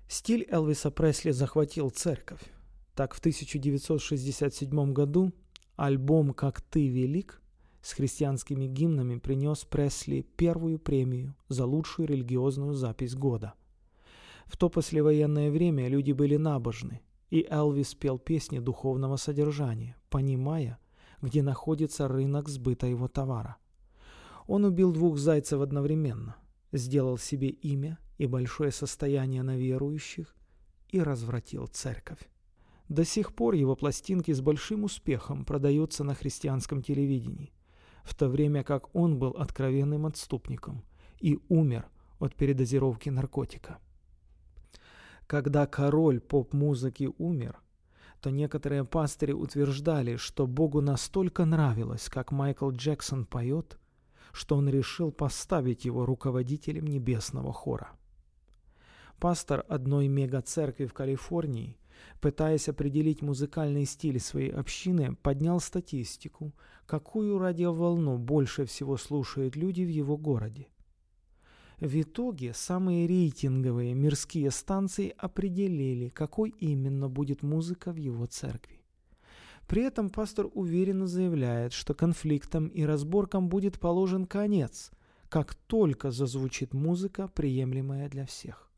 Стиль Элвиса Пресли захватил церковь. Так, в 1967 году альбом «Как ты велик» с христианскими гимнами принес Пресли первую премию за лучшую религиозную запись года. В то послевоенное время люди были набожны, и Элвис пел песни духовного содержания, понимая, где находится рынок сбыта его товара. Он убил 2 зайцев одновременно, сделал себе имя и большое состояние на верующих и развратил церковь. До сих пор его пластинки с большим успехом продаются на христианском телевидении, в то время как он был откровенным отступником и умер от передозировки наркотика. Когда король поп-музыки умер, то некоторые пастыри утверждали, что Богу настолько нравилось, как Майкл Джексон поет, что он решил поставить его руководителем небесного хора. Пастор одной мега-церкви в Калифорнии, пытаясь определить музыкальный стиль своей общины, поднял статистику, какую радиоволну больше всего слушают люди в его городе. В итоге самые рейтинговые мирские станции определили, какой именно будет музыка в его церкви. При этом пастор уверенно заявляет, что конфликтам и разборкам будет положен конец, как только зазвучит музыка, приемлемая для всех.